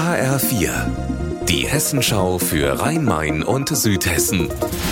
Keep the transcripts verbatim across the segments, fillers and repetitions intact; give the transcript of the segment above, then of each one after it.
H R vier, die Hessenschau für Rhein-Main und Südhessen.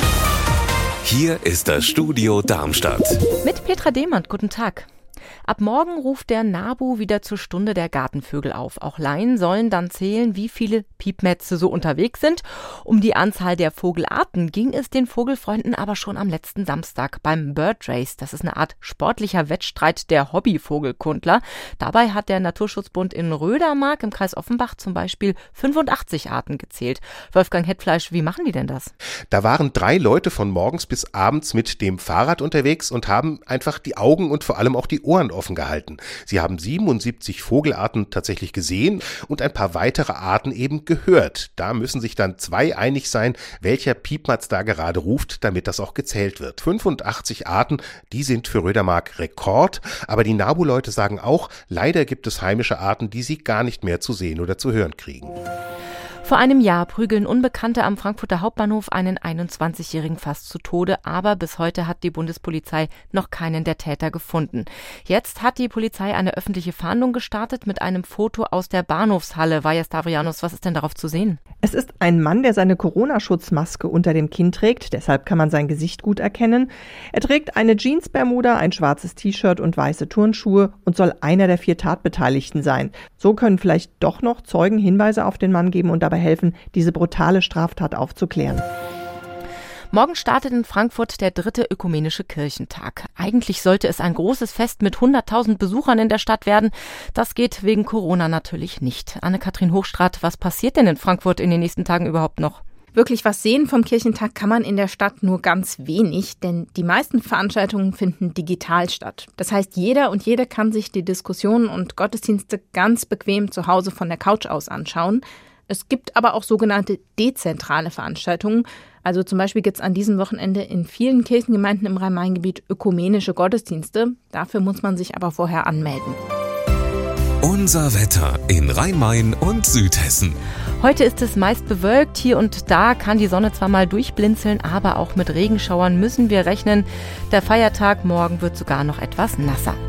Hier ist das Studio Darmstadt. Mit Petra Demand, guten Tag. Ab morgen ruft der NABU wieder zur Stunde der Gartenvögel auf. Auch Laien sollen dann zählen, wie viele Piepmätze so unterwegs sind. Um die Anzahl der Vogelarten ging es den Vogelfreunden aber schon am letzten Samstag beim Bird Race. Das ist eine Art sportlicher Wettstreit der Hobbyvogelkundler. Dabei hat der Naturschutzbund in Rödermark im Kreis Offenbach zum Beispiel fünfundachtzig Arten gezählt. Wolfgang Hetfleisch, wie machen die denn das? Da waren drei Leute von morgens bis abends mit dem Fahrrad unterwegs und haben einfach die Augen und vor allem auch die Ohren offen gehalten. Sie haben siebenundsiebzig Vogelarten tatsächlich gesehen und ein paar weitere Arten eben gehört. Da müssen sich dann zwei einig sein, welcher Piepmatz da gerade ruft, damit das auch gezählt wird. fünfundachtzig Arten, die sind für Rödermark Rekord, aber die NABU-Leute sagen auch, leider gibt es heimische Arten, die sie gar nicht mehr zu sehen oder zu hören kriegen. Vor einem Jahr prügeln Unbekannte am Frankfurter Hauptbahnhof einen einundzwanzigjährigen fast zu Tode, aber bis heute hat die Bundespolizei noch keinen der Täter gefunden. Jetzt hat die Polizei eine öffentliche Fahndung gestartet mit einem Foto aus der Bahnhofshalle. Vaja Stavrianos, was ist denn darauf zu sehen? Es ist ein Mann, der seine Corona-Schutzmaske unter dem Kinn trägt, deshalb kann man sein Gesicht gut erkennen. Er trägt eine Jeans-Bermuda, ein schwarzes T-Shirt und weiße Turnschuhe und soll einer der vier Tatbeteiligten sein. So können vielleicht doch noch Zeugen Hinweise auf den Mann geben und dabei helfen, diese brutale Straftat aufzuklären. Morgen startet in Frankfurt der dritte ökumenische Kirchentag. Eigentlich sollte es ein großes Fest mit hunderttausend Besuchern in der Stadt werden. Das geht wegen Corona natürlich nicht. Anne-Kathrin Hochstraat, was passiert denn in Frankfurt in den nächsten Tagen überhaupt noch? Wirklich was sehen vom Kirchentag kann man in der Stadt nur ganz wenig, denn die meisten Veranstaltungen finden digital statt. Das heißt, jeder und jede kann sich die Diskussionen und Gottesdienste ganz bequem zu Hause von der Couch aus anschauen. Es gibt aber auch sogenannte dezentrale Veranstaltungen. Also zum Beispiel gibt es an diesem Wochenende in vielen Kirchengemeinden im Rhein-Main-Gebiet ökumenische Gottesdienste. Dafür muss man sich aber vorher anmelden. Unser Wetter in Rhein-Main und Südhessen. Heute ist es meist bewölkt. Hier und da kann die Sonne zwar mal durchblinzeln, aber auch mit Regenschauern müssen wir rechnen. Der Feiertag morgen wird sogar noch etwas nasser.